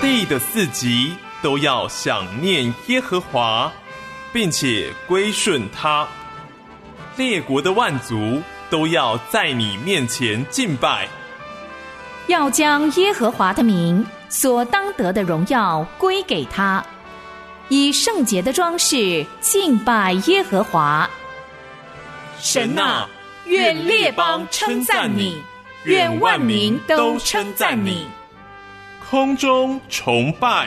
地的四极都要想念耶和华，并且归顺他。列国的万族都要在你面前敬拜， 要将耶和华的名所当得的荣耀归给他，以圣洁的装饰敬拜耶和华。神啊，愿列邦称赞你，愿万民都称赞你。 空中崇拜。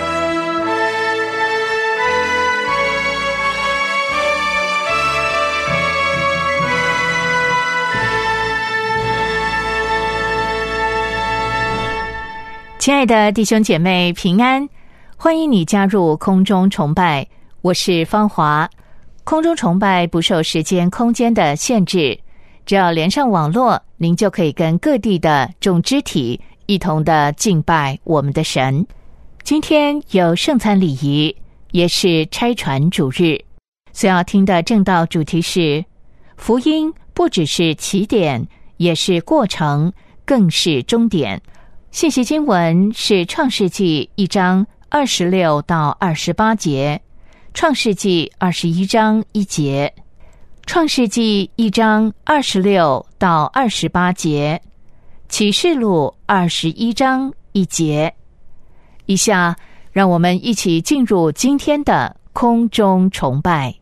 亲爱的弟兄姐妹平安，欢迎你加入空中崇拜，我是芳华。空中崇拜不受时间空间的限制，只要连上网络，您就可以跟各地的众肢体一同的敬拜我们的神。今天有圣餐礼仪，也是差传主日，所要听的正道主题是福音不只是起点，也是过程，更是终点。信息经文是创世纪1章26到28节，创世纪21章1节，创世纪1章26到28节，启示录21章1节。以下让我们一起进入今天的空中崇拜。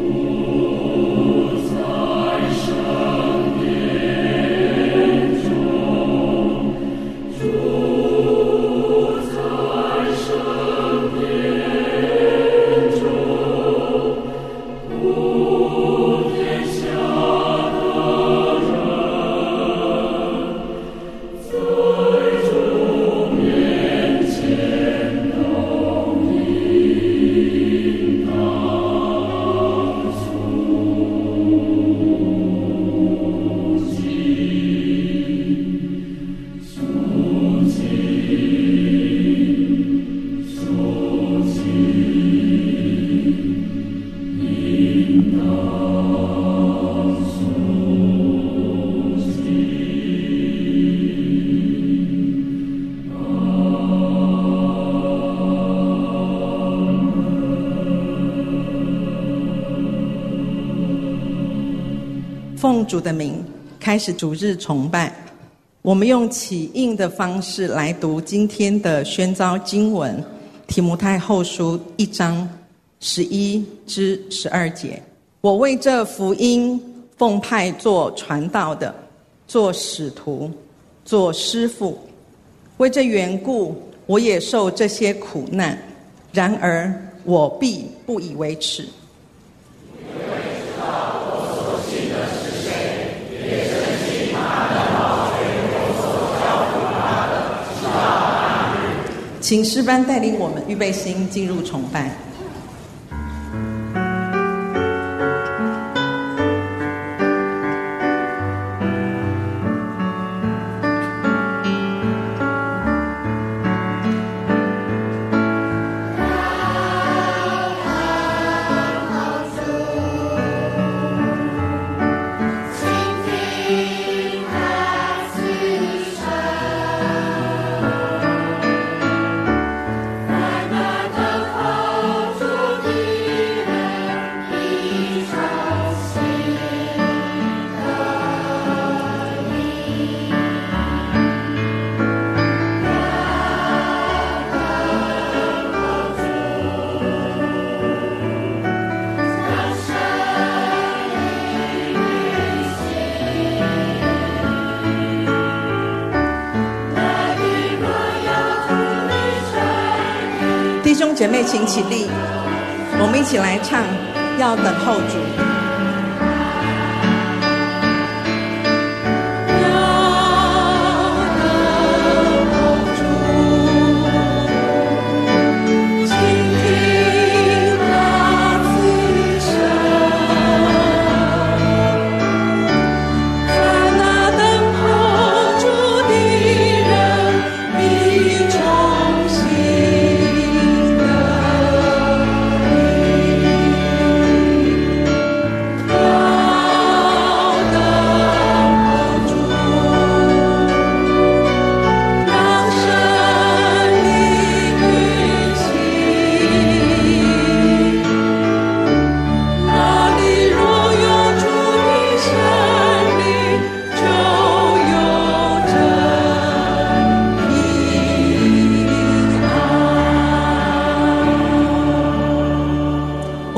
奉主的名开始主日崇拜，我们用起印的方式来读今天的宣召经文，提摩太后书1章11至12节。我为这福音奉派做传道的，做使徒，做师傅，为这缘故我也受这些苦难，然而我必不以为耻。请诗班带领我们预备心进入崇拜。弟兄姐妹请起立，我们一起来唱要等候主。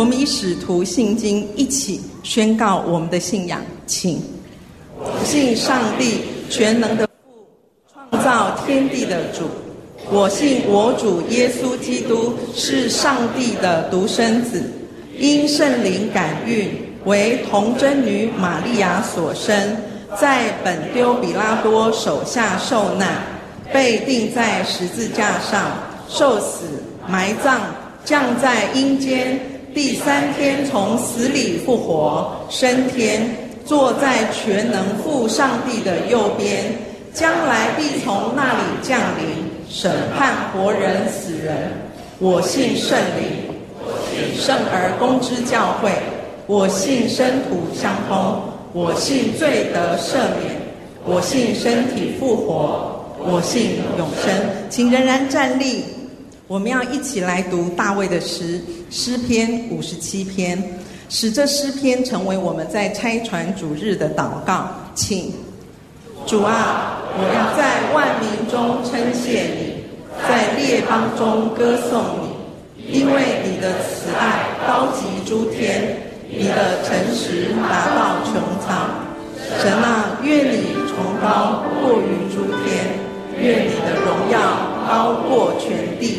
我们以使徒信经一起宣告我们的信仰，请。我信上帝全能的父，创造天地的主。我信我主耶稣基督是上帝的独生子，因圣灵感孕，为童贞女玛利亚所生，在本丢比拉多手下受难，被钉在十字架上，受死，埋葬，降在阴间，第3天从死里复活，升天，坐在全能父上帝的右边，将来必从那里降临，审判活人死人。我信圣灵，圣而公之教会，我信生土相通，我信罪得赦免，我信身体复活，我信永生。请仍然站立，我们要一起来读大卫的诗篇57篇，使这诗篇成为我们在差传主日的祷告。请。主啊，我要在万民中称谢你，在列邦中歌颂你，因为你的慈爱高及诸天，你的诚实达到穹苍。神啊，愿你崇高过于诸天，愿你的荣耀高过全地。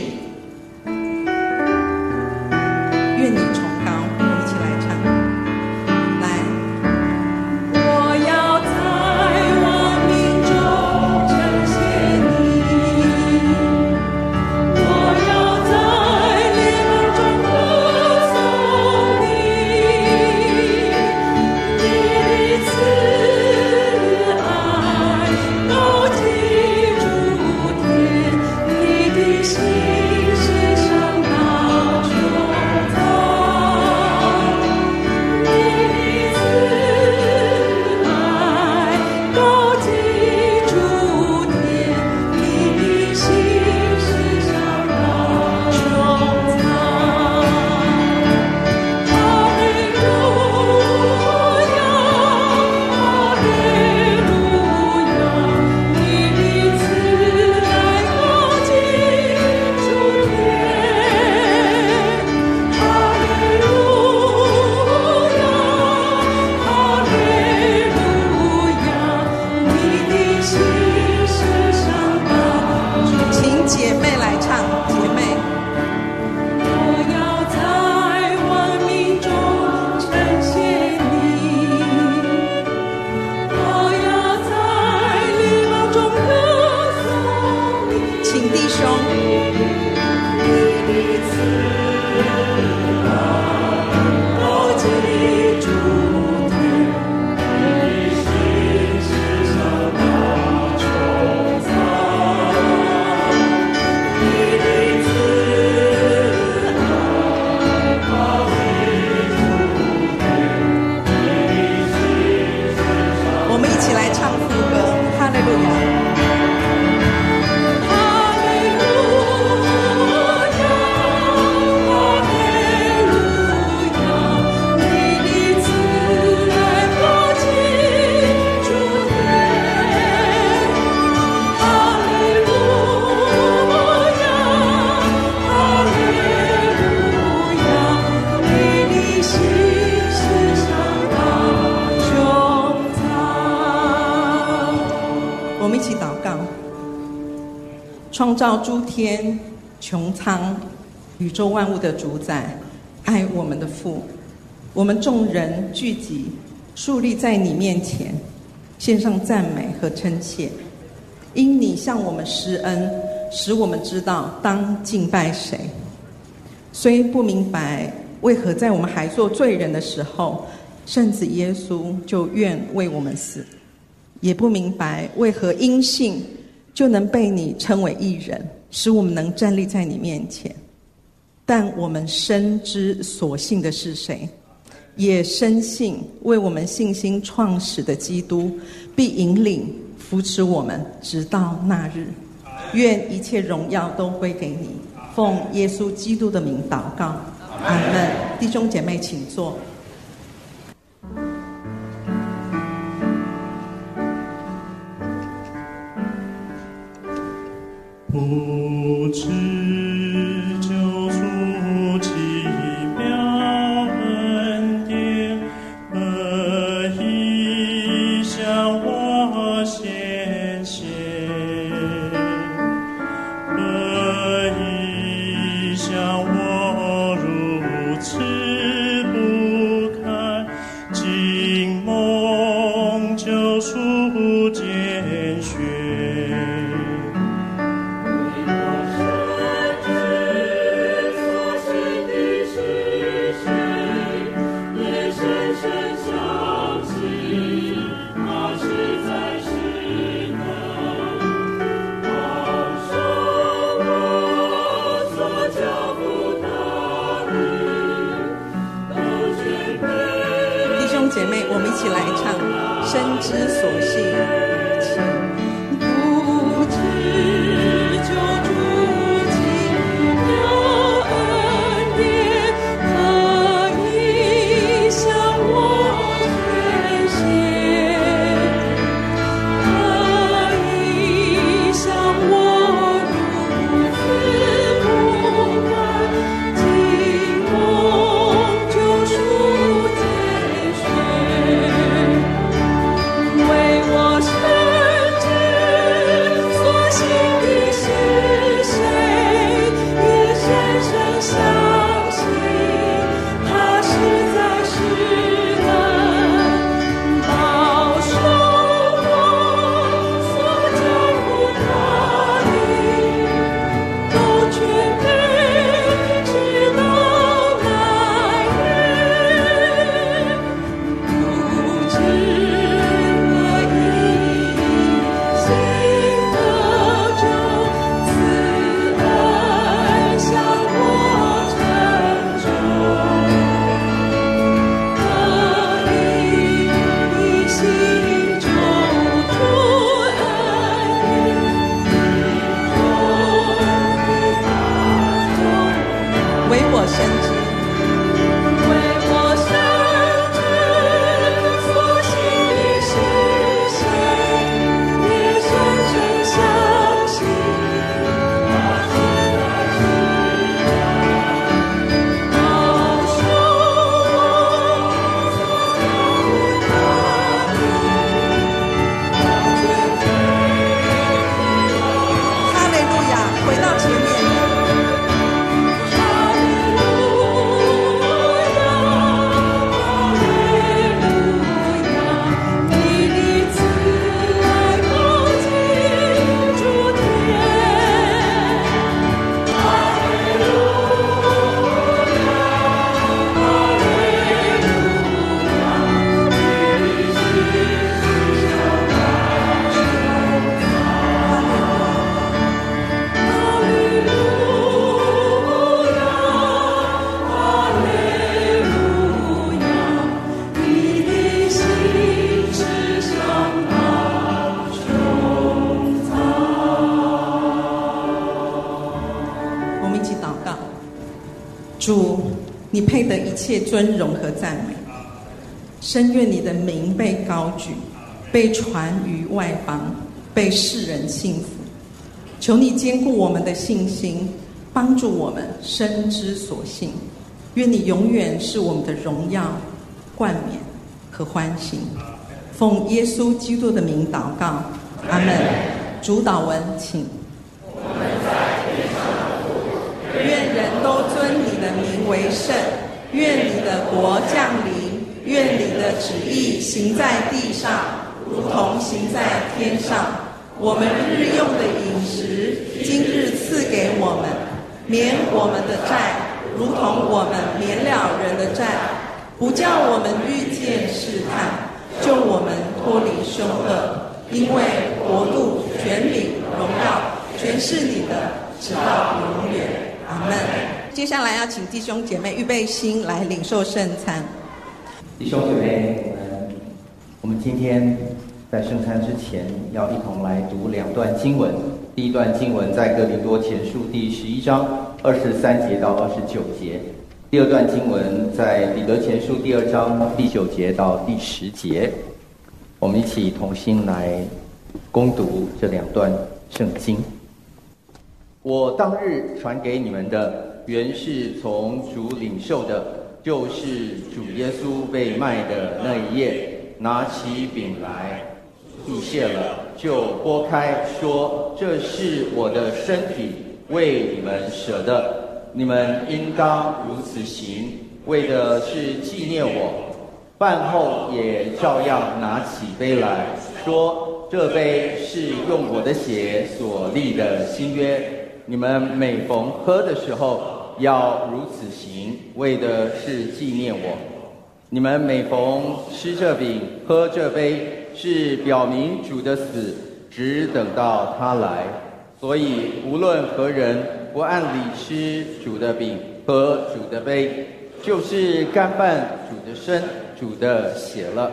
愿你崇高，我们一起来唱。来，我要在万民中称谢你，我要在列邦中歌颂你，你的慈爱高及诸天，你的心是上到穹苍，你的慈爱高及诸天，你的心是上到穹苍。哈利路亚，哈利路亚，你的慈爱高及诸天。哈利路亚，哈利路亚，你的心是上到穹苍。请姐妹来唱，姐妹。我要在万民中称谢你，我要在列邦中歌颂你。请弟兄。你的慈爱高及诸天，你的心是上到穹苍，你的慈爱高及诸天，你的心是上。我们一起来唱副歌，哈利路亚。哈利路亚，哈利路亚，你的慈爱高及诸天。哈利路亚，哈利路亚，你的心是上到穹苍。我们一起祷告。创造诸天穹苍宇宙万物的主宰，爱我们的父，我们众人聚集竖立在你面前，献上赞美和称谢。因你向我们施恩，使我们知道当敬拜谁。虽不明白为何在我们还做罪人的时候，圣子耶稣就愿为我们死，也不明白为何因信就能被你称为义人，使我们能站立在你面前。但我们深知所信的是谁，也深信为我们信心创始的基督必引领扶持我们直到那日。愿一切荣耀都归给你，奉耶稣基督的名祷告，阿们。弟兄姐妹请坐。 不知救赎奇妙起来唱深知所幸。不知救主竟有恩典，可以向我宣泄，可以向我如此不管，今梦救赎解决，为我深知所幸的是谁，也深深相信他实在是能保守我所交付他的，都全备直到那日。不知何以心得救，慈爱向我成就，可以心中主恩典，为我深知，为我深知所幸的是谁，也深深相信他实在是保守我所交付他的，哈利路亚！回到前面。哈利路亚，哈利路亚，你的慈爱高举诸天。哈利路亚，哈利路亚，你是世上大救主。哈利路亚，哈利路亚，你的心是向大穹苍。我们一起祷告，主，你配得一切尊荣和赞美，深愿你的名被高举，被传于外邦，被世人信服。求你坚固我们的信心，帮助我们深知所幸。愿你永远是我们的荣耀、冠冕和欢欣。奉耶稣基督的名祷告，阿门。主祷文，请。愿人都尊你的名为圣，愿你的国降临，愿你的旨意行在地上，如同行在天上。我们日用的饮食，今日赐给我们，免我们的债，如同我们免了人的债，不叫我们遇见试探，救我们脱离凶恶。因为国度、权柄、荣耀，全是你的，直到永远。阿门。接下来要请弟兄姐妹预备心来领受圣餐。 弟兄姐妹，我们今天在圣餐之前要一同来读两段经文。第一段经文在哥林多前书第11章23节到29节，第二段经文在彼得前书第2章第9节到第10节。我们一起同心来攻读这两段圣经。我当日传给你们的，原是从主领受的，就是主耶稣被卖的那一夜，拿起饼来，祝谢了，就拨开，说：“这是我的身体，为你们舍的，你们应当如此行，为的是纪念我。”饭后也照样拿起杯来，说：“这杯是用我的血所立的新约。你们每逢喝的时候，要如此行，为的是纪念我。你们每逢吃这饼、喝这杯，是表明主的死，只等到他来。所以无论何人不按理吃主的饼、喝主的杯，就是干犯主的身、主的血了。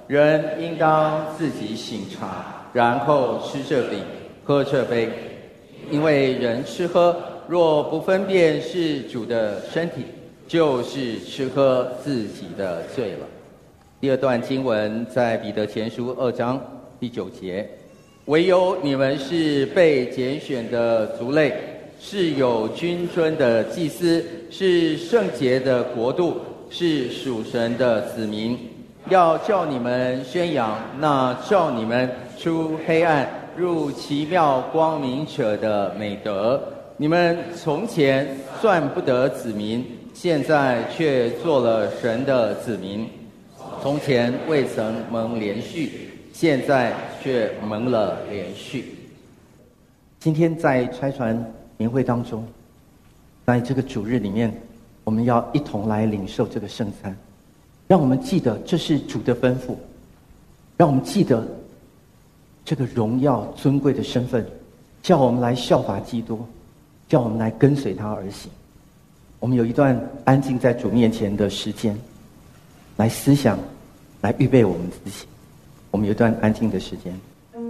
人应当自己醒察，然后吃这饼，喝这杯。因为人吃喝，若不分辨是主的身体，就是吃喝自己的罪了。第二段经文在彼得前书2章第9节，唯有你们是被拣选的族类，是有君尊的祭司，是圣洁的国度，是属神的子民，要叫你们宣扬那召你们出黑暗入奇妙光明者的美德。你们从前算不得子民，现在却做了神的子民；从前未曾蒙连续，现在却蒙了连续。今天在差传年会当中，在这个主日里面，我们要一同来领受这个圣餐，让我们记得这是主的吩咐，让我们记得这个荣耀尊贵的身份，叫我们来效法基督，叫我们来跟随他而行。我们有一段安静在主面前的时间，来思想，来预备我们自己。我们有一段安静的时间，我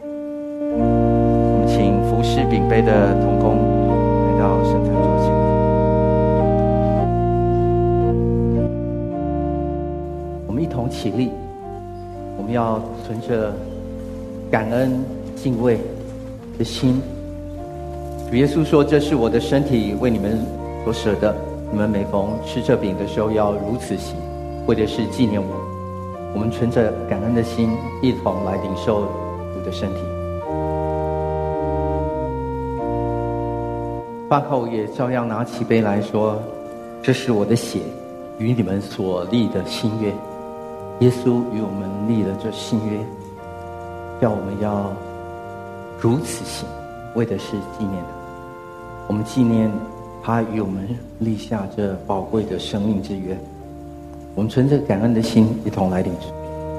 们请服侍饼杯的同工来到圣餐桌前。我们一同起立，我们要存着感恩敬畏的心。主耶稣说，这是我的身体，为你们所舍的，你们每逢吃这饼的时候要如此行，为的是纪念我。我们存着感恩的心，一同来领受主的身体。饭后也照样拿起杯来说，这是我的血，与你们所立的新约。耶稣与我们立了这新约，叫我们要如此行，为的是纪念他。我们纪念他与我们立下这宝贵的生命之约。我们存着感恩的心，一同来领受。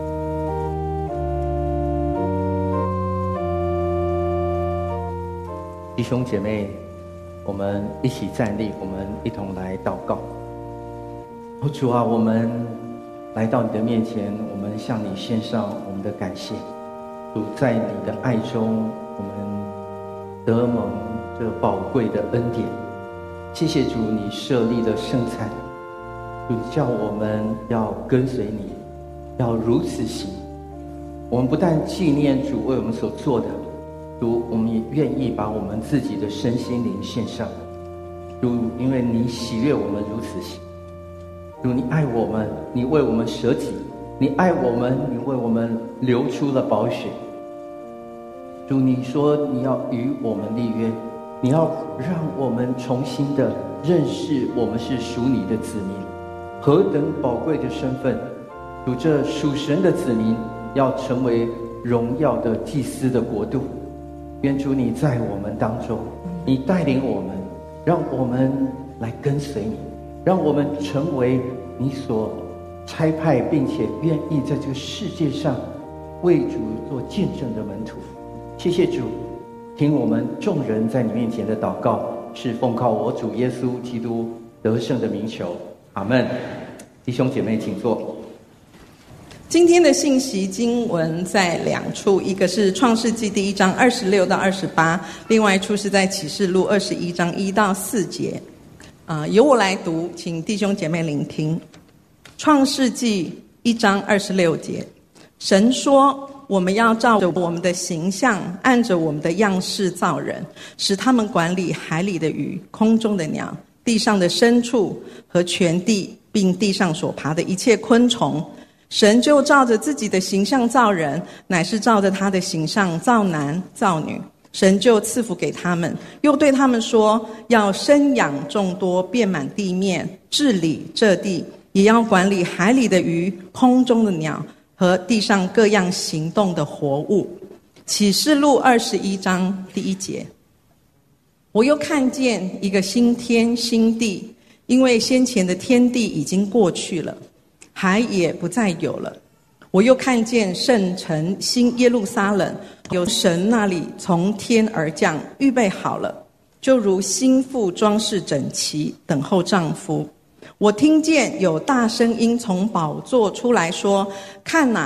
弟兄姐妹，我们一起站立，我们一同来祷告。主啊，我们来到你的面前，我们向你献上我们的感谢。主，在你的爱中，我们得蒙这宝贵的恩典。谢谢主，你设立的圣餐，主叫我们要跟随你，要如此行。我们不但纪念主为我们所做的，主，我们也愿意把我们自己的身心灵献上。主，因为你喜悦我们如此行。主，你爱我们，你为我们舍己，你爱我们，你为我们流出了宝血。主，你说你要与我们立约，你要让我们重新的认识我们是属你的子民，何等宝贵的身份。主，这属神的子民要成为荣耀的祭司的国度。愿主你在我们当中，你带领我们，让我们来跟随你，让我们成为你所差派并且愿意在这个世界上为主做见证的门徒。谢谢主，听我们众人在你面前的祷告，是奉靠我主耶稣基督得胜的名求，阿们。弟兄姐妹请坐。 今天的信息经文在两处，一个是创世纪第1章26到28，另外一处是在启示录21章1到4节。由我来读，请弟兄姐妹聆听。创世纪1章26节，神说，我们要照着我们的形象，按着我们的样式造人，使他们管理海里的鱼，空中的鸟，地上的牲畜和全地，并地上所爬的一切昆虫。神就照着自己的形象造人，乃是照着他的形象造男造女。神就赐福给他们，又对他们说，要生养众多，遍满地面，治理这地，也要管理海里的鱼，空中的鸟和地上各样行动的活物。启示录21章第1节，我又看见一个新天新地，因为先前的天地已经过去了，海也不再有了。我又看见圣城新耶路撒冷，由神那里从天而降，预备好了，就如新妇装饰整齐，等候丈夫。我听见有大声音从宝座出来说，看哪，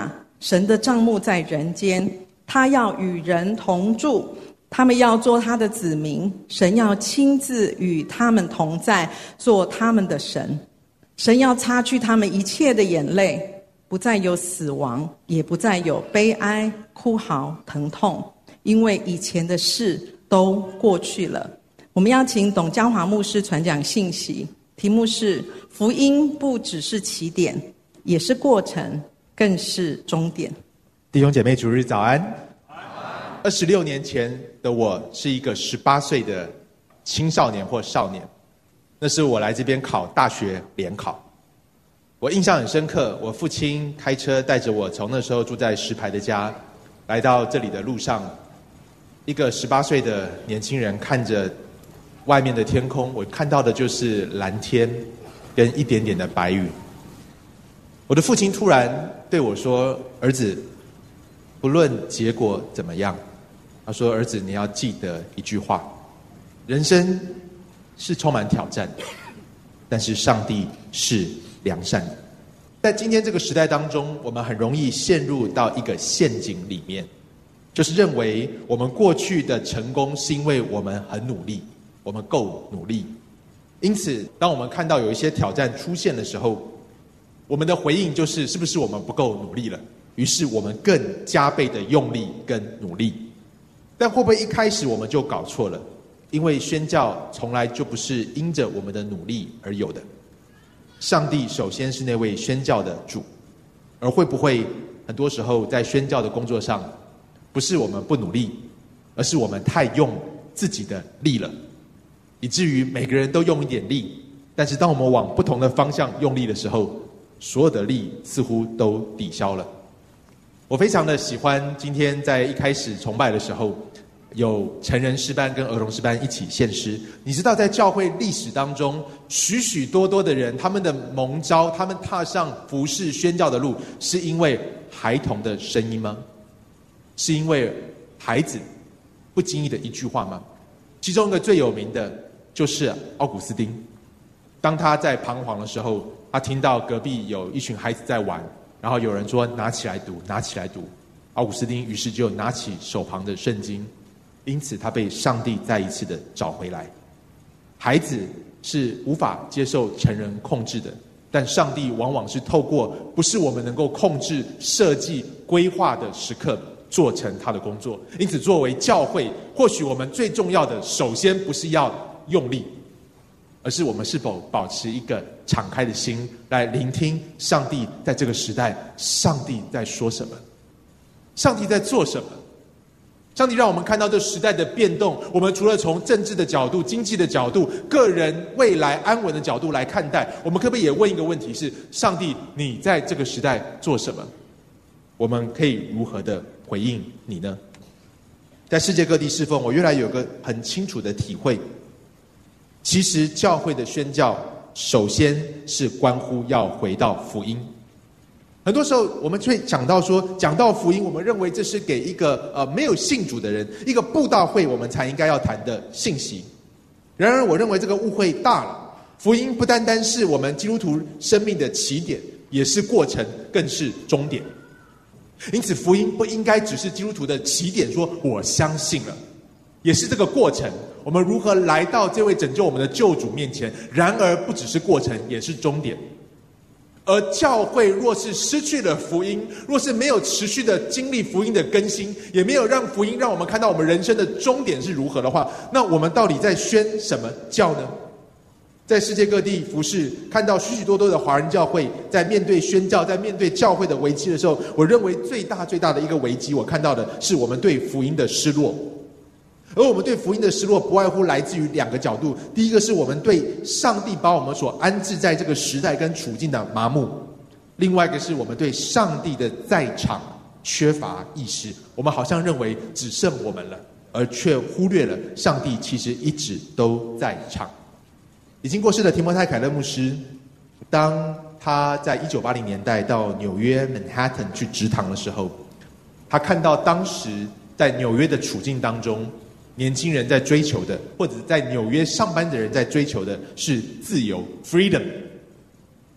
神的帐幕在人间，他要与人同住，他们要做他的子民，神要亲自与他们同在，做他们的神。神要擦去他们一切的眼泪，不再有死亡，也不再有悲哀、哭嚎、疼痛，因为以前的事都过去了。我们要请董江华牧师传讲信息，题目是福音不只是起点，也是过程，更是终点。 弟兄姐妹主日早安。26年前的我是一个18岁的青少年或少年，那是我来这边考大学联考。我印象很深刻，我父亲开车带着我从那时候住在石牌的家来到这里的路上，一个18岁的年轻人看着外面的天空，我看到的就是蓝天跟一点点的白云。我的父亲突然对我说：“儿子，不论结果怎么样，他说儿子，你要记得一句话，人生是充满挑战的，但是上帝是良善的。”在今天这个时代当中，我们很容易陷入到一个陷阱里面，就是认为我们过去的成功是因为我们很努力，我们够努力。因此当我们看到有一些挑战出现的时候，我们的回应就是是不是我们不够努力了，于是我们更加倍的用力跟努力。但会不会一开始我们就搞错了？因为宣教从来就不是因着我们的努力而有的，上帝首先是那位宣教的主。而会不会很多时候在宣教的工作上，不是我们不努力，而是我们太用自己的力了，以至于每个人都用一点力，但是当我们往不同的方向用力的时候，所有的力似乎都抵消了。我非常的喜欢今天在一开始崇拜的时候，有成人诗班跟儿童诗班一起献诗。你知道在教会历史当中，许许多多的人，他们的蒙召，他们踏上服事宣教的路，是因为孩童的声音吗？是因为孩子不经意的一句话吗？其中一个最有名的就是奥古斯丁。当他在彷徨的时候，他听到隔壁有一群孩子在玩，然后有人说拿起来读，拿起来读。奥古斯丁于是就拿起手旁的圣经，因此他被上帝再一次的找回来。孩子是无法接受成人控制的，但上帝往往是透过不是我们能够控制、设计、规划的时刻，做成他的工作。因此作为教会，或许我们最重要的首先不是要用力，而是我们是否保持一个敞开的心，来聆听上帝在这个时代，上帝在说什么，上帝在做什么。上帝让我们看到这时代的变动，我们除了从政治的角度、经济的角度、个人未来安稳的角度来看待，我们可不可以也问一个问题，是上帝你在这个时代做什么？我们可以如何的回应你呢？在世界各地侍奉，我越来有个很清楚的体会，其实教会的宣教首先是关乎要回到福音。很多时候我们会讲到福音，我们认为这是给一个没有信主的人，一个布道会我们才应该要谈的信息。然而我认为这个误会大了，福音不单单是我们基督徒生命的起点，也是过程，更是终点。因此福音不应该只是基督徒的起点，说我相信了，也是这个过程，我们如何来到这位拯救我们的救主面前。然而不只是过程，也是终点。而教会若是失去了福音，若是没有持续的经历福音的更新，也没有让福音让我们看到我们人生的终点是如何的话，那我们到底在宣什么教呢？在世界各地服事，看到许许多多的华人教会在面对宣教，在面对教会的危机的时候，我认为最大的一个危机，我看到的是我们对福音的失落。而我们对福音的失落不外乎来自于两个角度。第一个是我们对上帝把我们所安置在这个时代跟处境的麻木，另外一个是我们对上帝的在场缺乏意识。我们好像认为只剩我们了，而却忽略了上帝其实一直都在场。已经过世的提摩太凯勒牧师，当他在1980年代到纽约 Manhattan 去植堂的时候，他看到当时在纽约的处境当中，年轻人在追求的，或者在纽约上班的人在追求的是自由 freedom。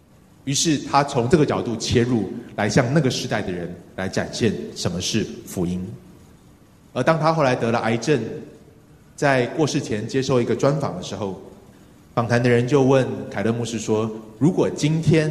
于是他从这个角度切入，来向那个时代的人来展现什么是福音。而当他后来得了癌症，在过世前接受一个专访的时候，访谈的人就问凯勒牧师说，如果今天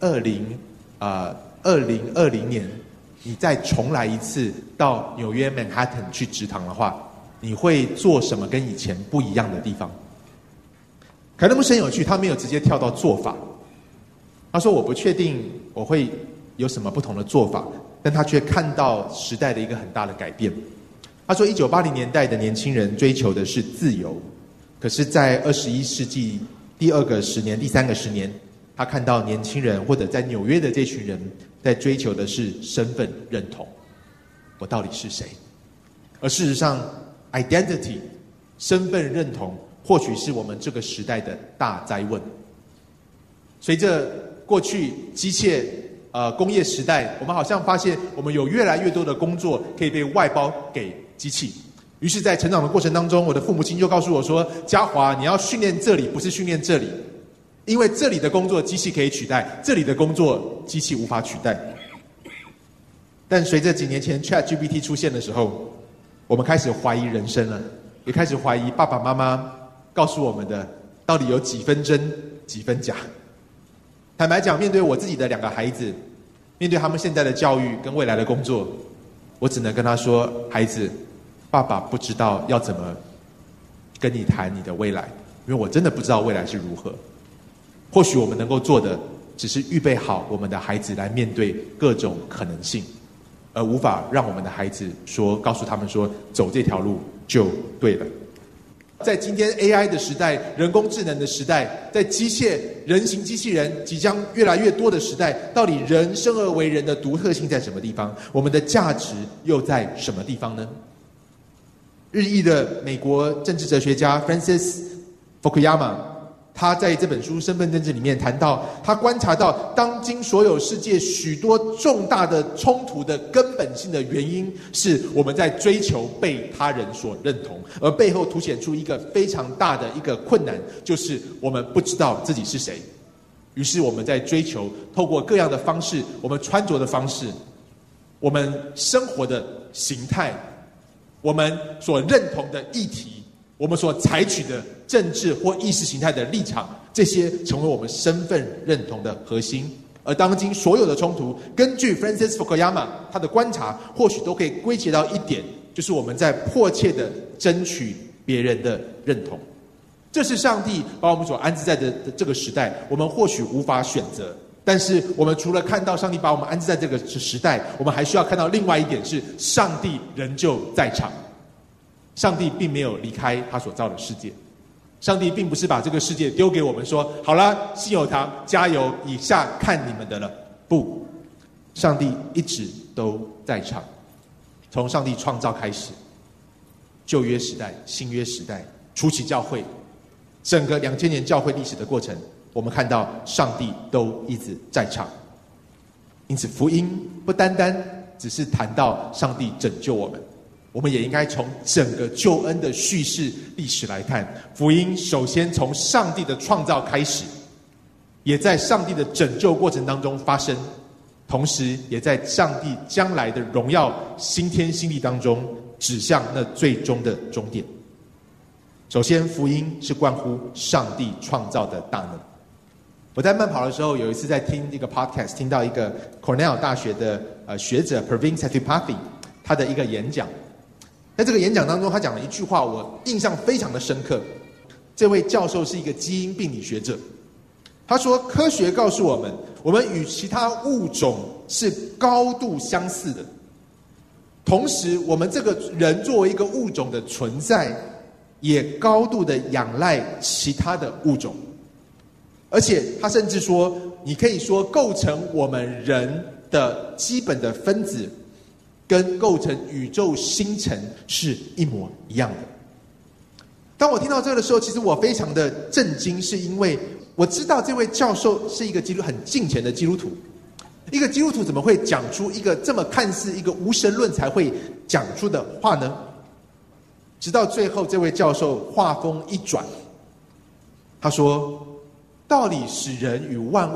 2020年你再重来一次到纽约曼哈顿去植堂的话，你会做什么跟以前不一样的地方？凯勒牧师很有趣，他没有直接跳到做法，他说我不确定我会有什么不同的做法，但他却看到时代的一个很大的改变。他说1980年代的年轻人追求的是自由，可是在21世纪第2个10年、第3个10年，他看到年轻人或者在纽约的这群人在追求的是身份认同，我到底是谁？而事实上 identity 身份认同或许是我们这个时代的大灾问。随着过去机械工业时代，我们好像发现我们有越来越多的工作可以被外包给机器。于是在成长的过程当中，我的父母亲就告诉我说，嘉华，你要训练这里，不是训练这里，因为这里的工作机器可以取代，这里的工作机器无法取代。但随着几年前 ChatGPT 出现的时候，我们开始怀疑人生了，也开始怀疑爸爸妈妈告诉我们的到底有几分真几分假。坦白讲，面对我自己的2个孩子，面对他们现在的教育跟未来的工作，我只能跟他说，孩子，爸爸不知道要怎么跟你谈你的未来，因为我真的不知道未来是如何。或许我们能够做的只是预备好我们的孩子来面对各种可能性，而无法让我们的孩子告诉他们说走这条路就对了。在今天 AI 的时代，人工智能的时代，在人形机器人即将越来越多的时代，到底人生而为人的独特性在什么地方？我们的价值又在什么地方呢？日裔的美国政治哲学家 Francis Fukuyama， 他在这本书《身份政治》里面谈到，他观察到当今所有世界许多重大的冲突的根本性的原因，是我们在追求被他人所认同，而背后凸显出一个非常大的一个困难，就是我们不知道自己是谁。于是我们在追求透过各样的方式，我们穿着的方式，我们生活的形态，我们所认同的议题，我们所采取的政治或意识形态的立场，这些成为我们身份认同的核心。而当今所有的冲突，根据 Francis Fukuyama 他的观察，或许都可以归结到一点，就是我们在迫切的争取别人的认同。这是上帝把我们所安置在的这个时代，我们或许无法选择，但是我们除了看到上帝把我们安置在这个时代，我们还需要看到另外一点，是上帝仍旧在场。上帝并没有离开他所造的世界，上帝并不是把这个世界丢给我们说，好了，信友堂加油，以下看你们的了。不，上帝一直都在场。从上帝创造开始，旧约时代、新约时代、初期教会，整个2000年教会历史的过程，我们看到上帝都一直在场。因此福音不单单只是谈到上帝拯救我们，我们也应该从整个救恩的叙事历史来看，福音首先从上帝的创造开始，也在上帝的拯救过程当中发生，同时也在上帝将来的荣耀新天新地当中指向那最终的终点。首先，福音是关乎上帝创造的大能。我在慢跑的时候，有一次在听一个 podcast， 听到一个 Cornell 大学的学者 Praveen Satipathy 他的一个演讲。在这个演讲当中，他讲了一句话，我印象非常的深刻。这位教授是一个基因病理学者，他说，科学告诉我们，我们与其他物种是高度相似的，同时我们这个人作为一个物种的存在，也高度的仰赖其他的物种。而且他甚至说，你可以说构成我们人的基本的分子跟构成宇宙星辰是一模一样的。当我听到这个的时候，其实我非常的震惊，是因为我知道这位教授是一个很敬虔的基督徒。一个基督徒怎么会讲出一个这么看似一个无神论才会讲出的话呢？直到最后，这位教授话锋一转，他说，道理使人与万物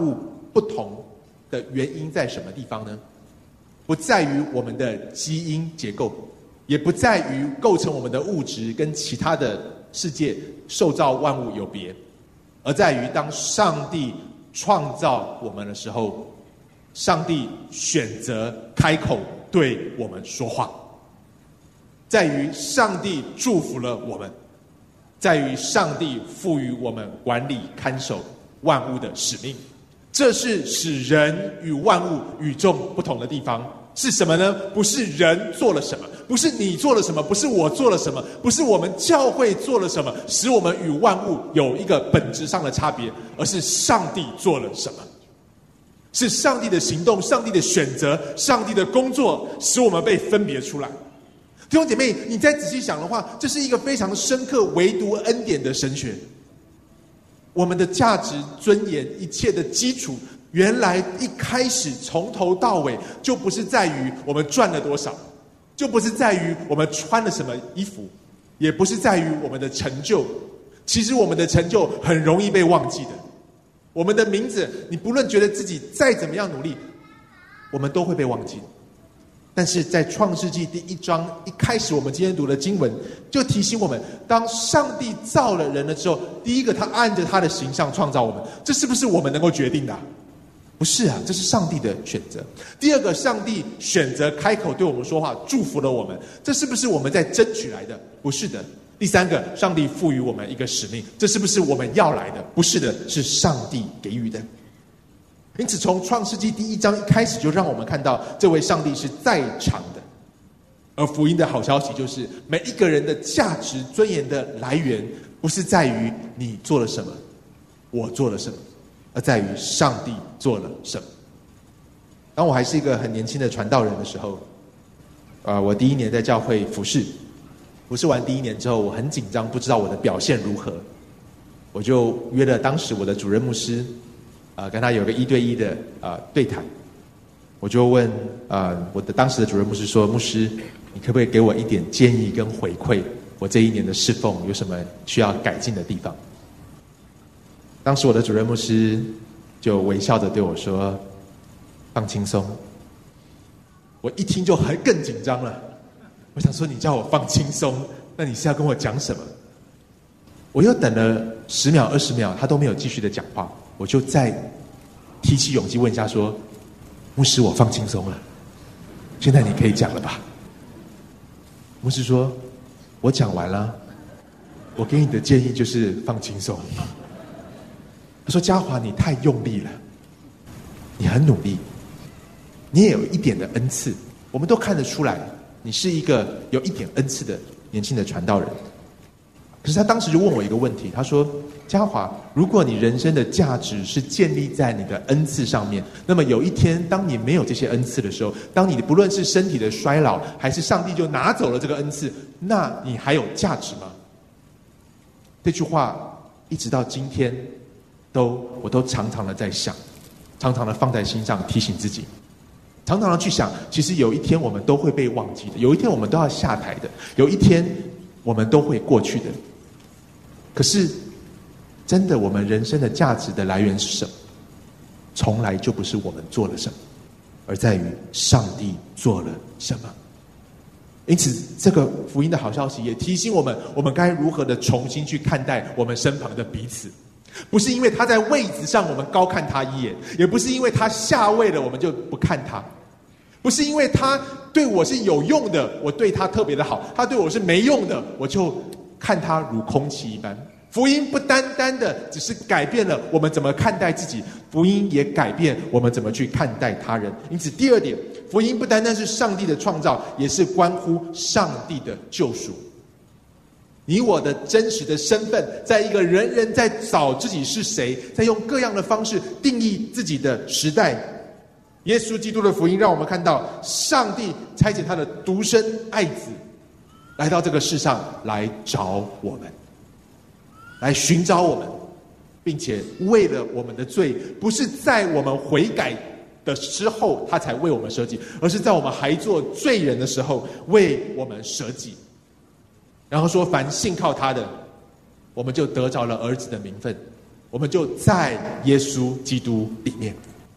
不同的原因在什么地方呢？不在于我们的基因结构，也不在于构成我们的物质跟其他的世界受造万物有别，而在于当上帝创造我们的时候，上帝选择开口对我们说话，在于上帝祝福了我们，在于上帝赋予我们管理看守万物的使命。这是使人与万物与众不同的地方。是什么呢？不是人做了什么，不是你做了什么，不是我做了什么，不是我们教会做了什么，使我们与万物有一个本质上的差别，而是上帝做了什么。是上帝的行动，上帝的选择，上帝的工作，使我们被分别出来。弟兄姐妹，你再仔细想的话，这是一个非常深刻唯独恩典的神学。我们的价值、尊严，一切的基础，原来一开始从头到尾就不是在于我们赚了多少，就不是在于我们穿了什么衣服，也不是在于我们的成就。其实我们的成就很容易被忘记的。我们的名字，你不论觉得自己再怎么样努力，我们都会被忘记。但是在创世纪第1章一开始，我们今天读的经文就提醒我们，当上帝造了人了之后，第一个他按着他的形象创造我们，这是不是我们能够决定的啊？不是啊，这是上帝的选择。第二个，上帝选择开口对我们说话，祝福了我们，这是不是我们在争取来的？不是的。第三个，上帝赋予我们一个使命，这是不是我们要来的？不是的，是上帝给予的。因此从创世纪第1章一开始，就让我们看到这位上帝是在场的。而福音的好消息就是，每一个人的价值尊严的来源，不是在于你做了什么，我做了什么，而在于上帝做了什么。当我还是一个很年轻的传道人的时候，我第1年在教会服侍完第1年之后，我很紧张，不知道我的表现如何，我就约了当时我的主任牧师，跟他有个1对1的对谈。我就问我的当时的主任牧师说：“牧师，你可不可以给我一点建议跟回馈？我这1年的侍奉有什么需要改进的地方？”当时我的主任牧师就微笑着对我说：“放轻松。”我一听就更紧张了。我想说，你叫我放轻松，那你是要跟我讲什么？我又等了10秒、20秒，他都没有继续的讲话，我就再提起勇气问一下说：“牧师，我放轻松了，现在你可以讲了吧？”牧师说：“我讲完了，我给你的建议就是放轻松。”他说：“嘉华，你太用力了，你很努力，你也有一点的恩赐，我们都看得出来，你是一个有一点恩赐的年轻的传道人。”可是他当时就问我一个问题，他说：“嘉华，如果你人生的价值是建立在你的恩赐上面，那么有一天当你没有这些恩赐的时候，当你不论是身体的衰老，还是上帝就拿走了这个恩赐，那你还有价值吗？”这句话一直到今天我都常常的在想，常常的放在心上，提醒自己，常常的去想，其实有一天我们都会被忘记的，有一天我们都要下台的，有一天我们都会过去的。可是真的，我们人生的价值的来源是什么？从来就不是我们做了什么，而在于上帝做了什么。因此这个福音的好消息也提醒我们，我们该如何的重新去看待我们身旁的彼此。不是因为他在位子上我们高看他一眼，也不是因为他下位了我们就不看他，不是因为他对我是有用的我对他特别的好，他对我是没用的我就看他如空气一般。福音不单单的只是改变了我们怎么看待自己，福音也改变我们怎么去看待他人。因此第2点，福音不单单是上帝的创造，也是关乎上帝的救赎。你我的真实的身份，在一个人人在找自己是谁，在用各样的方式定义自己的时代，耶稣基督的福音让我们看到，上帝差遣他的独生爱子来到这个世上，来找我们，来寻找我们，并且为了我们的罪，不是在我们悔改的时候他才为我们舍己，而是在我们还做罪人的时候为我们舍己。然后说，凡信靠他的，我们就得着了儿子的名分，我们就在耶稣基督里面。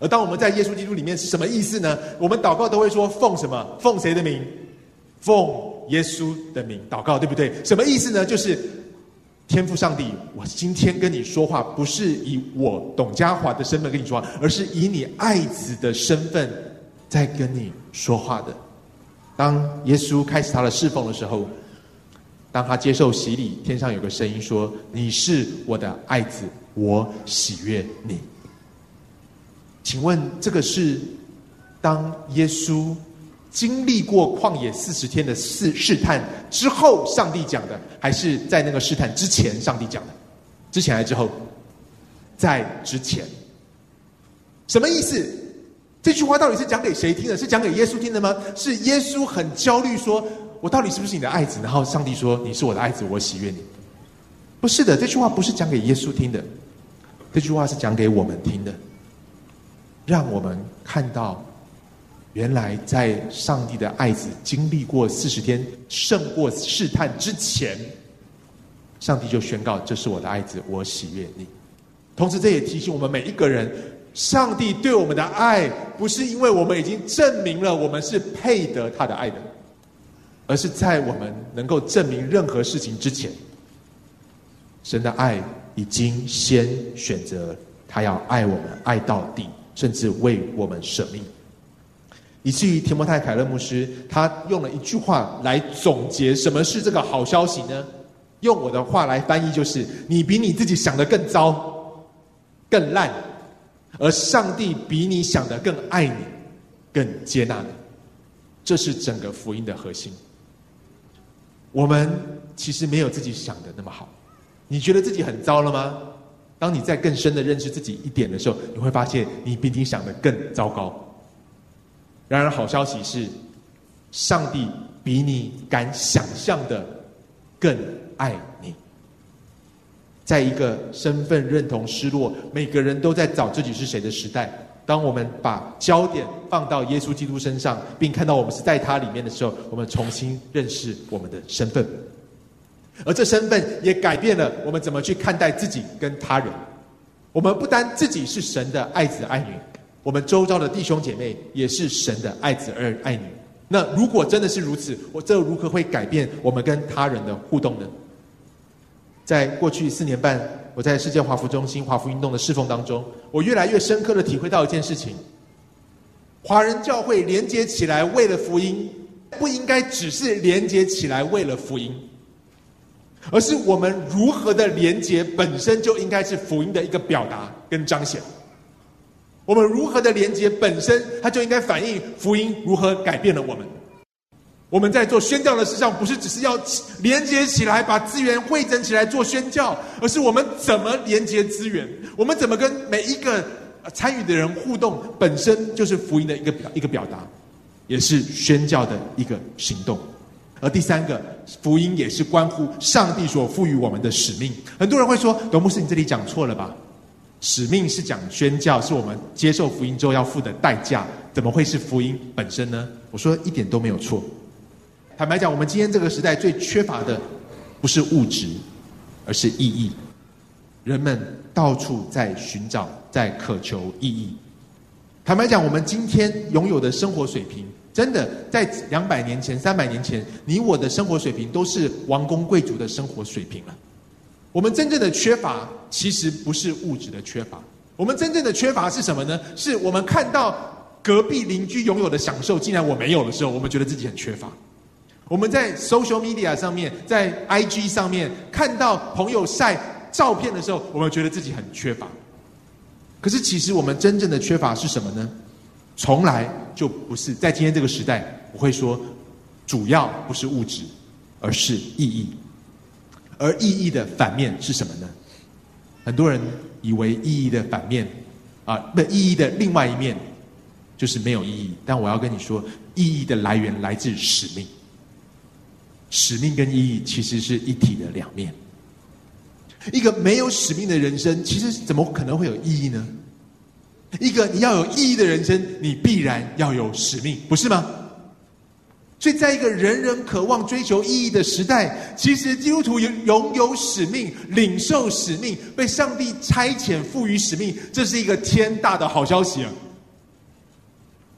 而当我们在耶稣基督里面是什么意思呢？我们祷告都会说奉什么？奉谁的名？奉耶稣的名祷告，对不对？什么意思呢？就是天父上帝，我今天跟你说话，不是以我董家华的身份跟你说话，而是以你爱子的身份在跟你说话的。当耶稣开始他的侍奉的时候，当他接受洗礼，天上有个声音说：你是我的爱子，我喜悦你。请问这个是当耶稣经历过旷野40天的试探之后上帝讲的，还是在那个试探之前上帝讲的？之前还是之后？在之前。什么意思？这句话到底是讲给谁听的？是讲给耶稣听的吗？是耶稣很焦虑说，我到底是不是你的爱子？然后上帝说，你是我的爱子，我喜悦你。不是的，这句话不是讲给耶稣听的，这句话是讲给我们听的，让我们看到原来在上帝的爱子经历过40天胜过试探之前，上帝就宣告，这是我的爱子，我喜悦你。同时这也提醒我们每一个人，上帝对我们的爱不是因为我们已经证明了我们是配得他的爱的，而是在我们能够证明任何事情之前，神的爱已经先选择他要爱我们，爱到底，甚至为我们舍命。以至于提摩太凯勒牧师他用了一句话来总结什么是这个好消息呢？用我的话来翻译，就是你比你自己想的更糟更烂，而上帝比你想的更爱你，更接纳你。这是整个福音的核心。我们其实没有自己想的那么好。你觉得自己很糟了吗？当你在更深的认识自己一点的时候，你会发现你比你想的更糟糕。然而好消息是，上帝比你敢想象的更爱你。在一个身份认同失落，每个人都在找自己是谁的时代，当我们把焦点放到耶稣基督身上，并看到我们是在他里面的时候，我们重新认识我们的身份。而这身份也改变了我们怎么去看待自己跟他人。我们不单自己是神的爱子爱女，我们周遭的弟兄姐妹也是神的爱子爱女。那如果真的是如此，这如何会改变我们跟他人的互动呢？在过去4年半，我在世界华福中心华福运动的侍奉当中，我越来越深刻的体会到一件事情：华人教会连结起来为了福音，不应该只是连结起来为了福音，而是我们如何的连结本身就应该是福音的一个表达跟彰显。我们如何的连结本身，它就应该反映福音如何改变了我们。我们在做宣教的事上，不是只是要连结起来，把资源汇整起来做宣教，而是我们怎么连结资源，我们怎么跟每一个参与的人互动，本身就是福音的一个表达，也是宣教的一个行动。而第三个，福音也是关乎上帝所赋予我们的使命。很多人会说，董牧师你这里讲错了吧？使命是讲宣教，是我们接受福音之后要付的代价，怎么会是福音本身呢？我说一点都没有错。坦白讲，我们今天这个时代最缺乏的不是物质，而是意义。人们到处在寻找，在渴求意义。坦白讲，我们今天拥有的生活水平，真的在200年前、300年前，你我的生活水平都是王公贵族的生活水平了。我们真正的缺乏，其实不是物质的缺乏，我们真正的缺乏是什么呢？是我们看到隔壁邻居拥有的享受，竟然我没有的时候，我们觉得自己很缺乏。我们在 social media 上面，在 IG 上面看到朋友晒照片的时候，我们觉得自己很缺乏。可是其实我们真正的缺乏是什么呢？从来就不是，在今天这个时代，我会说主要不是物质，而是意义。而意义的反面是什么呢？很多人以为意义的反面意义的另外一面就是没有意义。但我要跟你说，意义的来源来自使命。使命跟意义其实是一体的两面。一个没有使命的人生，其实怎么可能会有意义呢？一个你要有意义的人生，你必然要有使命，不是吗？所以在一个人人渴望追求意义的时代，其实基督徒拥有使命，领受使命，被上帝差遣赋予使命，这是一个天大的好消息啊！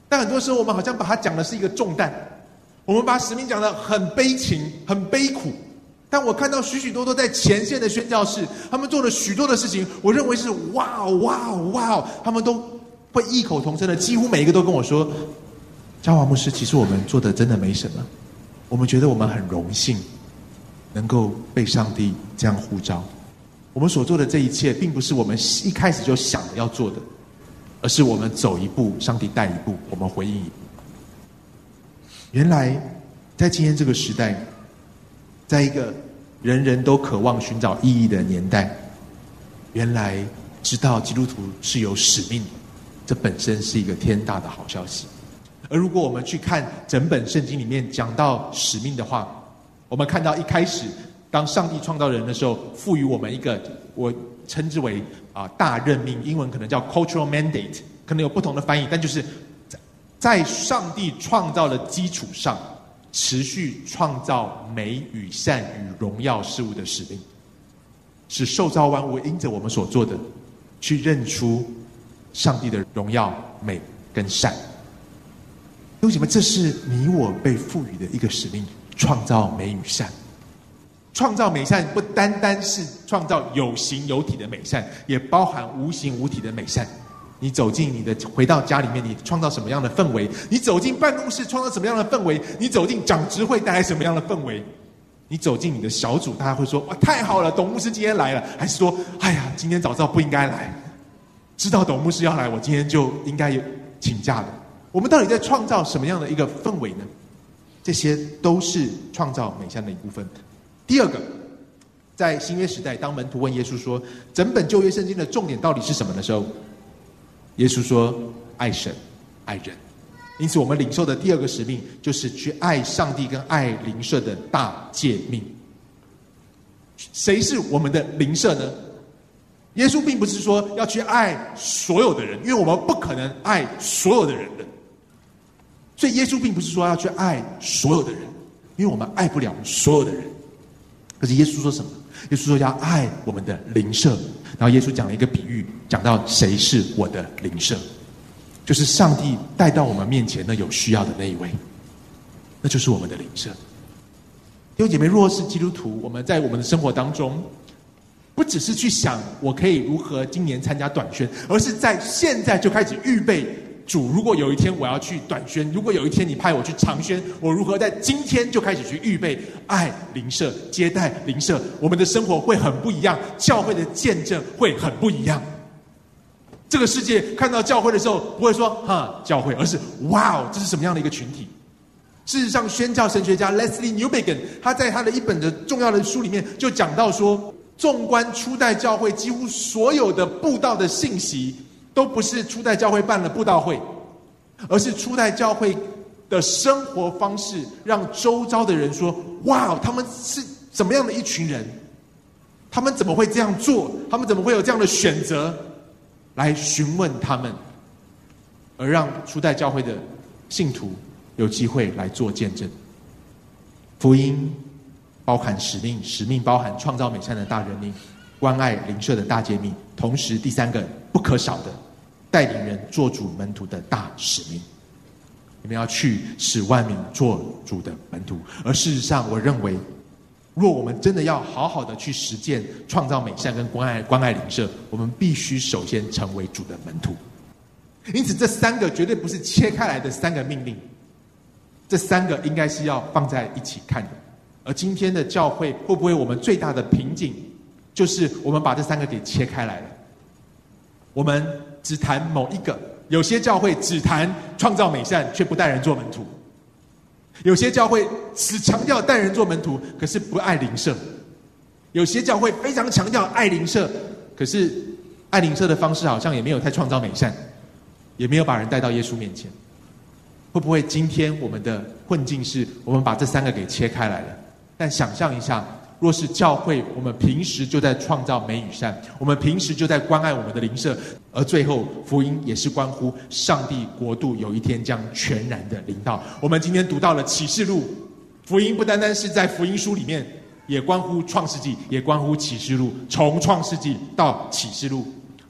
但很多时候我们好像把它讲的是一个重担，我们把使命讲的很悲情很悲苦。但我看到许许多多在前线的宣教士，他们做了许多的事情，我认为是哇哇哇，他们都会异口同声的，几乎每一个都跟我说，嘉华牧师，其实我们做的真的没什么，我们觉得我们很荣幸能够被上帝这样呼召，我们所做的这一切并不是我们一开始就想着要做的，而是我们走一步，上帝带一步，我们回应一步。原来在今天这个时代，在一个人人都渴望寻找意义的年代，原来知道基督徒是有使命的，这本身是一个天大的好消息。而如果我们去看整本圣经里面讲到使命的话，我们看到一开始当上帝创造人的时候，赋予我们一个我称之为大任命，英文可能叫 cultural mandate， 可能有不同的翻译，但就是在上帝创造的基础上持续创造美与善与荣耀事物的使命，使受造万物因着我们所做的去认出上帝的荣耀、美跟善。弟兄姐妹，这是你我被赋予的一个使命，创造美与善。创造美善不单单是创造有形有体的美善，也包含无形无体的美善。你走进回到家里面，你创造什么样的氛围？你走进办公室创造什么样的氛围？你走进长执会带来什么样的氛围？你走进你的小组，大家会说哇太好了，董牧师今天来了，还是说哎呀今天早知道不应该来，知道董牧师要来，我今天就应该请假了。我们到底在创造什么样的一个氛围呢？这些都是创造美善的一部分。第二个，在新约时代，当门徒问耶稣说整本旧约圣经的重点到底是什么的时候，耶稣说爱神爱人。因此我们领受的第二个使命就是去爱上帝跟爱邻舍的大诫命。谁是我们的邻舍呢？耶稣并不是说要去爱所有的人，因为我们不可能爱所有的人的，所以耶稣并不是说要去爱所有的人，因为我们爱不了所有的人。可是耶稣说什么？耶稣说要爱我们的邻舍，然后耶稣讲了一个比喻，讲到谁是我的邻舍，就是上帝带到我们面前那有需要的那一位，那就是我们的邻舍。弟兄姐妹，若是基督徒，我们在我们的生活当中不只是去想我可以如何今年参加短宣，而是在现在就开始预备，主，如果有一天我要去短宣，如果有一天你派我去长宣，我如何在今天就开始去预备爱邻舍，接待邻舍，我们的生活会很不一样，教会的见证会很不一样。这个世界看到教会的时候不会说哈教会，而是哇哦这是什么样的一个群体。事实上宣教神学家 Leslie Newbigin 他在他的一本的重要的书里面就讲到说，纵观初代教会几乎所有的布道的信息都不是初代教会办了布道会，而是初代教会的生活方式让周遭的人说哇他们是怎么样的一群人，他们怎么会这样做，他们怎么会有这样的选择，来询问他们，而让初代教会的信徒有机会来做见证。福音包含使命，使命包含创造美善的大任命，关爱邻舍的大诫命，同时第三个不可少的带领人做主门徒的大使命。你们要去使万民做主的门徒。而事实上我认为，若我们真的要好好的去实践创造美善跟关爱邻舍，我们必须首先成为主的门徒。因此这三个绝对不是切开来的三个命令，这三个应该是要放在一起看的。而今天的教会会不会我们最大的瓶颈就是我们把这三个给切开来了，我们只谈某一个，有些教会只谈创造美善却不带人做门徒，有些教会只强调带人做门徒可是不爱邻舍，有些教会非常强调爱邻舍，可是爱邻舍的方式好像也没有太创造美善，也没有把人带到耶稣面前。会不会今天我们的困境是我们把这三个给切开来了？但想象一下，若是教会我们平时就在创造美与善，我们平时就在关爱我们的邻舍，而最后福音也是关乎上帝国度有一天将全然的临到。我们今天读到了启示录，福音不单单是在福音书里面，也关乎创世纪，也关乎启示录，从创世纪到启示录。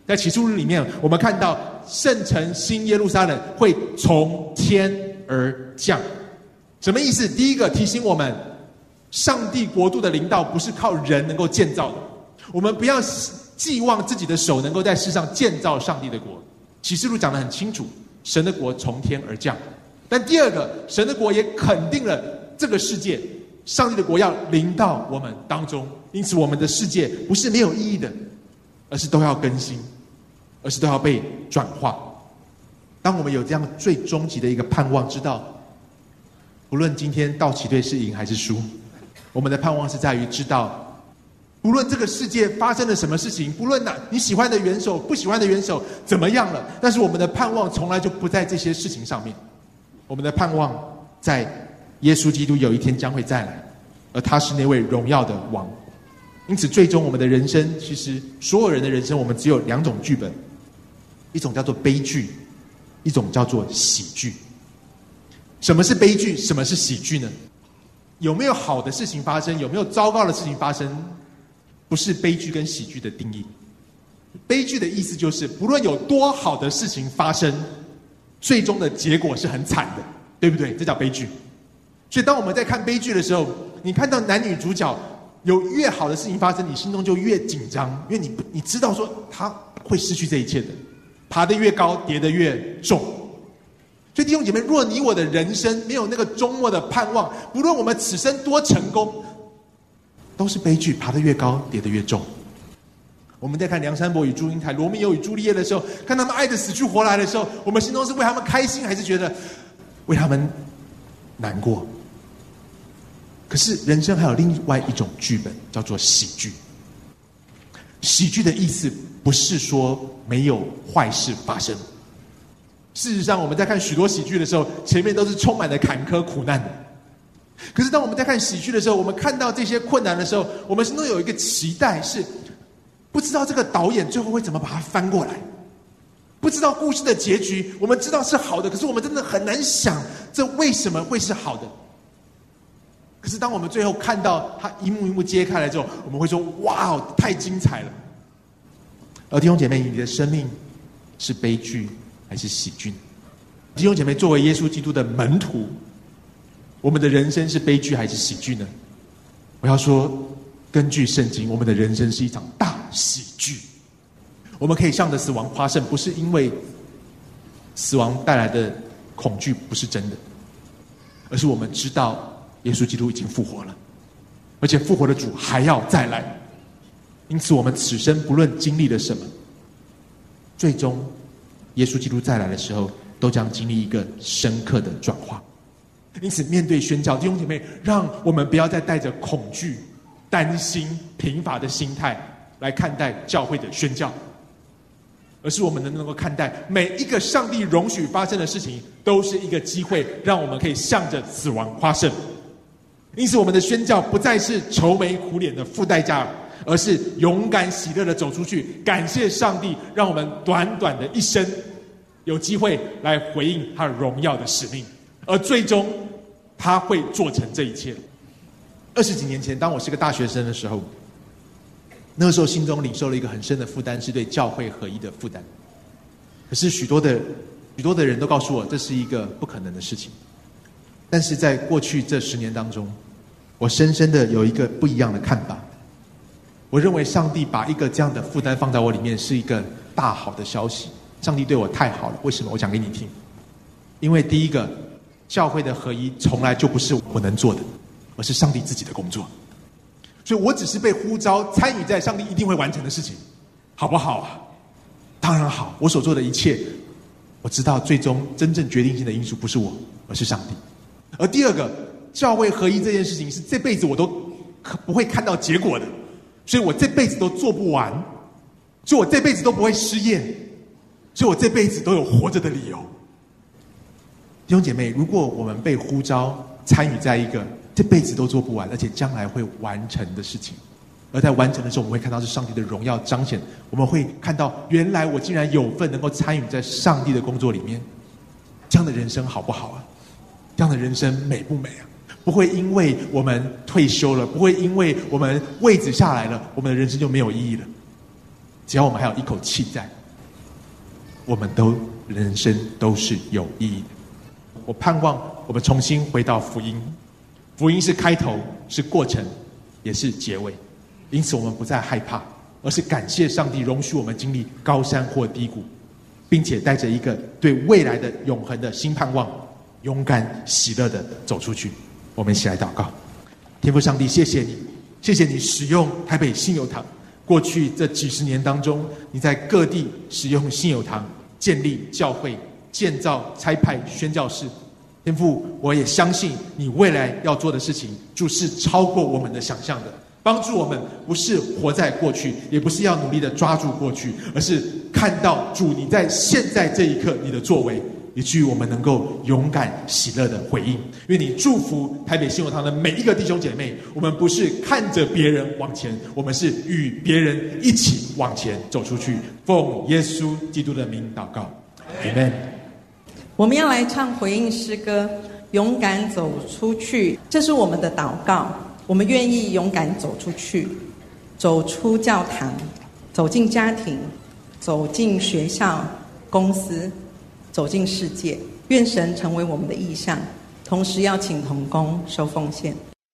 在启示录里面，我们看到圣城新耶路撒冷会从天而降。什么意思？第一个提醒我们，上帝国度的临到不是靠人能够建造的，我们不要寄望自己的手能够在世上建造上帝的国。启示录讲得很清楚，神的国从天而降。但第二个，神的国也肯定了这个世界，上帝的国要临到我们当中，因此我们的世界不是没有意义的，而是都要更新，而是都要被转化。当我们有这样最终极的一个盼望，知道不论今天道奇队是赢还是输，我们的盼望是在于知道，不论这个世界发生了什么事情，不论你喜欢的元首不喜欢的元首怎么样了，但是我们的盼望从来就不在这些事情上面，我们的盼望在耶稣基督有一天将会再来，而他是那位荣耀的王。因此最终我们的人生，其实所有人的人生，我们只有两种剧本，一种叫做悲剧，一种叫做喜剧。什么是悲剧？什么是喜剧呢？有没有好的事情发生，有没有糟糕的事情发生，不是悲剧跟喜剧的定义。悲剧的意思就是，不论有多好的事情发生，最终的结果是很惨的，对不对？这叫悲剧。所以当我们在看悲剧的时候，你看到男女主角有越好的事情发生，你心中就越紧张，因为你知道说他会失去这一切的，爬得越高，跌得越重。所以弟兄姐妹，若你我的人生没有那个终末的盼望，不论我们此生多成功，都是悲剧，爬得越高，跌得越重。我们在看梁山伯与祝英台、罗密欧与朱丽叶的时候，看他们爱得死去活来的时候，我们心中是为他们开心，还是觉得为他们难过？可是人生还有另外一种剧本，叫做喜剧。喜剧的意思不是说没有坏事发生，事实上我们在看许多喜剧的时候，前面都是充满了坎坷苦难的。可是当我们在看喜剧的时候，我们看到这些困难的时候，我们心中有一个期待，是不知道这个导演最后会怎么把它翻过来，不知道故事的结局。我们知道是好的，可是我们真的很难想这为什么会是好的。可是当我们最后看到它一幕一幕揭开来之后，我们会说哇，太精彩了。而弟兄姐妹，你的生命是悲剧还是喜剧呢？弟兄姐妹，作为耶稣基督的门徒，我们的人生是悲剧还是喜剧呢？我要说，根据圣经，我们的人生是一场大喜剧。我们可以向着死亡夸胜，不是因为死亡带来的恐惧不是真的，而是我们知道耶稣基督已经复活了，而且复活的主还要再来。因此我们此生不论经历了什么，最终耶稣基督再来的时候，都将经历一个深刻的转化。因此面对宣教，弟兄姐妹，让我们不要再带着恐惧、担心、贫乏的心态来看待教会的宣教，而是我们能够看待每一个上帝容许发生的事情，都是一个机会，让我们可以向着死亡夸胜。因此我们的宣教不再是愁眉苦脸的付代价，而是勇敢喜乐的走出去，感谢上帝让我们短短的一生有机会来回应他荣耀的使命，而最终他会做成这一切。20几年前，当我是个大学生的时候，那个时候心中领受了一个很深的负担，是对教会合一的负担。可是许多的人都告诉我，这是一个不可能的事情。但是在过去这10年当中，我深深的有一个不一样的看法。我认为上帝把一个这样的负担放在我里面，是一个大好的消息。上帝对我太好了。为什么？我讲给你听。因为第一个，教会的合一从来就不是我能做的，而是上帝自己的工作。所以我只是被呼召参与在上帝一定会完成的事情，好不好啊？当然好。我所做的一切，我知道最终真正决定性的因素不是我，而是上帝。而第二个，教会合一这件事情是这辈子我都不会看到结果的，所以我这辈子都做不完，所以我这辈子都不会失业，所以我这辈子都有活着的理由。弟兄姐妹，如果我们被呼召参与在一个这辈子都做不完，而且将来会完成的事情，而在完成的时候，我们会看到是上帝的荣耀彰显，我们会看到原来我竟然有份能够参与在上帝的工作里面。这样的人生好不好啊？这样的人生美不美啊？不会因为我们退休了，不会因为我们位置下来了，我们的人生就没有意义了。 只要我们还有一口气在，我们人生都是有意义的。我盼望我们重新回到福音，福音是开头，是过程，也是结尾。因此我们不再害怕，而是感谢上帝容许我们经历高山或低谷，并且带着一个对未来的永恒的新盼望，勇敢喜乐的走出去。我们一起来祷告。天父上帝，谢谢你，谢谢你使用台北信友堂。过去这几十年当中，你在各地使用信友堂建立教会，建造差派宣教士。天父，我也相信你未来要做的事情就是超过我们的想象的，帮助我们不是活在过去，也不是要努力的抓住过去，而是看到主你在现在这一刻你的作为，以至于我们能够勇敢喜乐的回应。因为你祝福台北信友堂的每一个弟兄姐妹，我们不是看着别人往前，我们是与别人一起往前走出去。奉耶稣基督的名祷告， Amen。 我们要来唱回应诗歌，勇敢走出去，这是我们的祷告。我们愿意勇敢走出去，走出教堂，走进家庭，走进学校、公司，走进世界。愿神成为我们的意向，同时要请同工收奉献。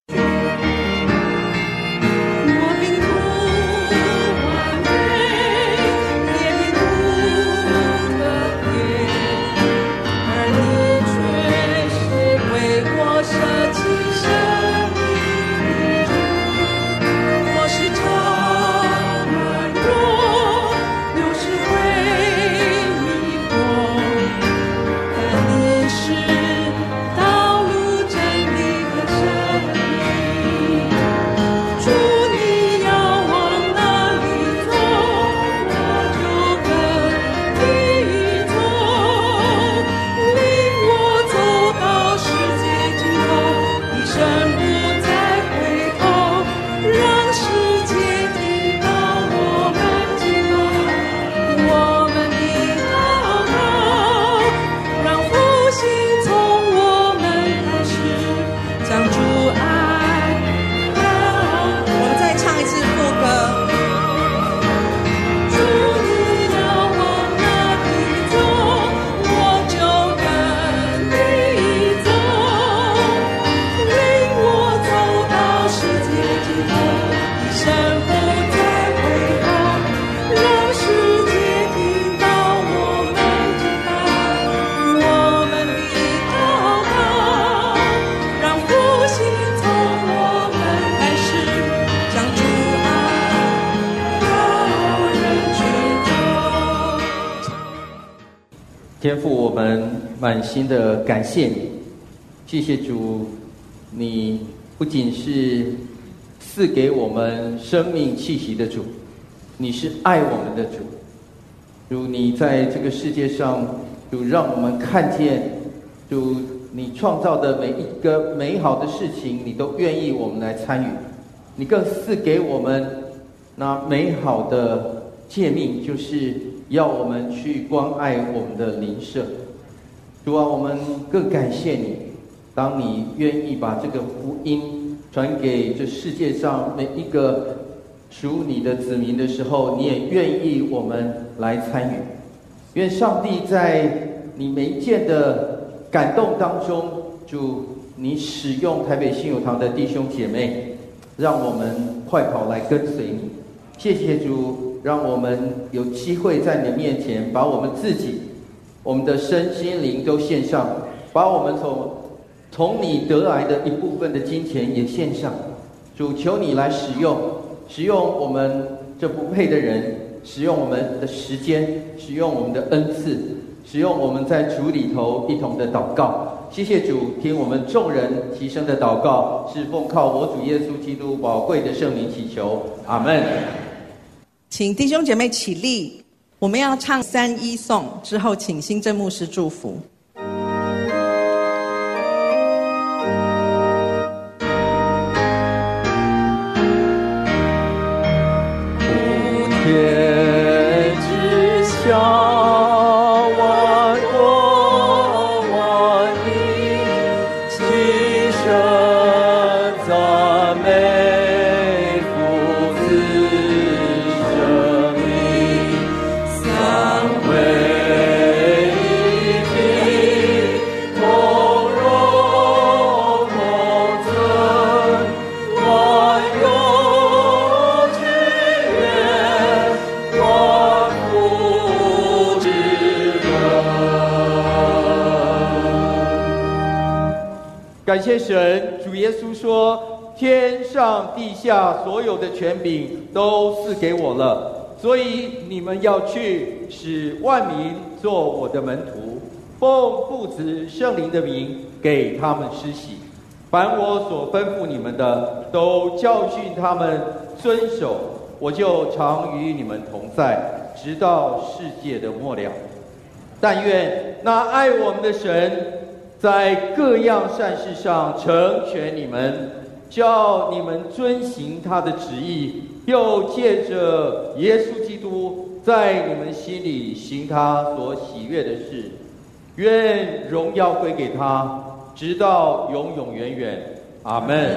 天父，我们满心的感谢你，谢谢主，你不仅是赐给我们生命气息的主，你是爱我们的主。主，你在这个世界上，主让我们看见，主你创造的每一个美好的事情，你都愿意我们来参与。你更赐给我们那美好的诫命，就是要我们去关爱我们的邻舍。主啊，我们更感谢你，当你愿意把这个福音传给这世界上每一个属你的子民的时候，你也愿意我们来参与。愿上帝在你每一件的感动当中，主你使用台北信友堂的弟兄姐妹，让我们快跑来跟随你。谢谢主，让我们有机会在你的面前，把我们自己、我们的身心灵都献上，把我们从你得来的一部分的金钱也献上。主，求你来使用我们这不配的人，使用我们的时间，使用我们的恩赐，使用我们在主里头一同的祷告。谢谢主，听我们众人齐声的祷告，是奉靠我主耶稣基督宝贵的圣名祈求，阿们。 请弟兄姐妹起立，我们要唱3-1颂，之后请新正牧师祝福。 天之下赞美父子生命。 感谢神，主耶稣说，天上地下所有的权柄都赐给我了，所以你们要去，使万民做我的门徒，奉父子圣灵的名给他们施洗，凡我所吩咐你们的，都教训他们遵守，我就常与你们同在，直到世界的末了。但愿那爱我们的神在各样善事上成全你们，叫你们遵行他的旨意，又借着耶稣基督在你们心里行他所喜悦的事。愿荣耀归给他，直到永永远远。阿们。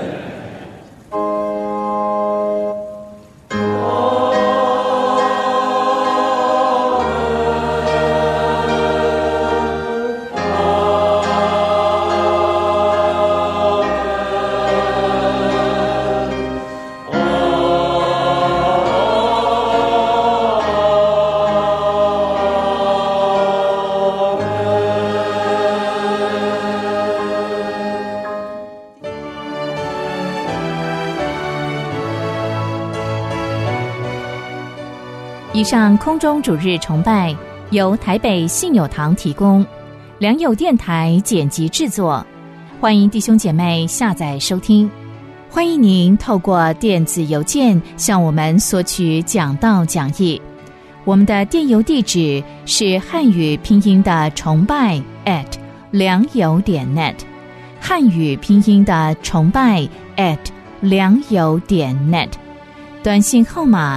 以上空中主日崇拜由台北信友堂提供，良友电台剪辑制作，欢迎弟兄姐妹下载收听。欢迎您透过电子邮件向我们索取讲道讲义，我们的电邮地址是汉语拼音的崇拜良友.net， 汉语拼音的崇拜良友.net，短信号码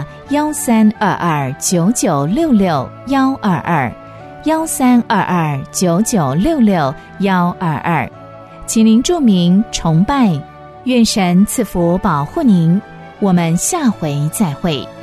1322-9966-122，1322-9966-122，请您注明崇拜。愿神赐福保护您，我们下回再会。